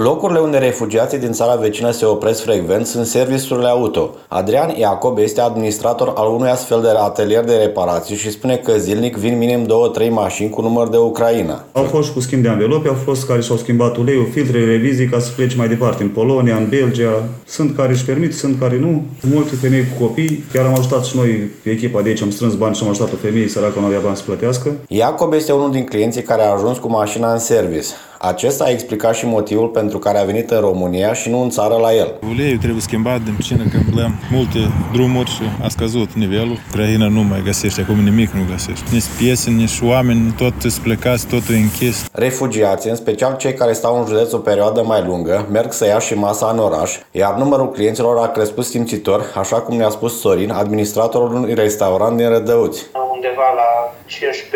Locurile unde refugiații din țara vecină se opresc frecvent sunt serviciurile auto. Adrian Iacob este administrator al unui astfel de atelier de reparații și spune că zilnic vin minim 2-3 mașini cu număr de Ucraina. Au fost și cu schimb de anvelope, au fost care și-au schimbat uleiul, filtre, revizii ca să plece mai departe în Polonia, în Belgia. Sunt care își permit, sunt care nu. Multe femei cu copii. Chiar am ajutat și noi, echipa de aici, am strâns bani și am ajutat o femeie săracă, nu avea bani să plătească. Iacob este unul din clienții care a ajuns cu mașina în service. Acesta a explicat și motivul pentru care a venit în România și nu în țară la el. Uleiul trebuie schimbat din pricină că împlăm multe drumuri și a scăzut nivelul. Ucraina nu mai găsește, acum nimic nu găsește. Nici piese, nici oameni, tot sunt plecați, totul e închis. Refugiații, în special cei care stau în județ o perioadă mai lungă, merg să ia și masa în oraș, iar numărul clienților a crescut simțitor, așa cum ne-a spus Sorin, administratorul unui restaurant din Rădăuți. Undeva la 15-20%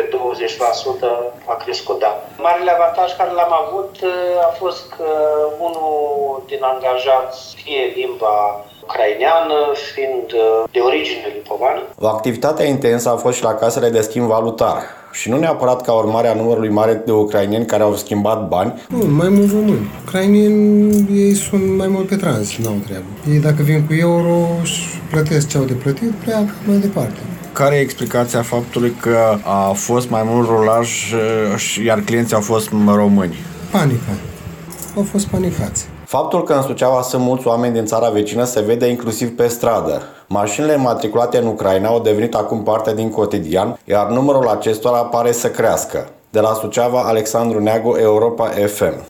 a crescut, da. Marele avantaj care l-am avut a fost că unul din angajați fie limba ucraineană, fiind de origine lipovană. O activitate intensă a fost și la casele de schimb valutar. Și nu neapărat ca urmare a numărului mare de ucraineni care au schimbat bani. Nu, mai mulți români. Ucraineni, ei sunt mai mult pe tranzit, n-au treabă. Ei dacă vin cu euro și plătesc ce au de plătit, pleacă mai departe. Care e explicația faptului că a fost mai mult rulaj, iar clienții au fost români? Panică. Au fost panicați. Faptul că în Suceava sunt mulți oameni din țara vecină se vede inclusiv pe stradă. Mașinile matriculate în Ucraina au devenit acum parte din cotidian, iar numărul acestora pare să crească. De la Suceava, Alexandru Neagu, Europa FM.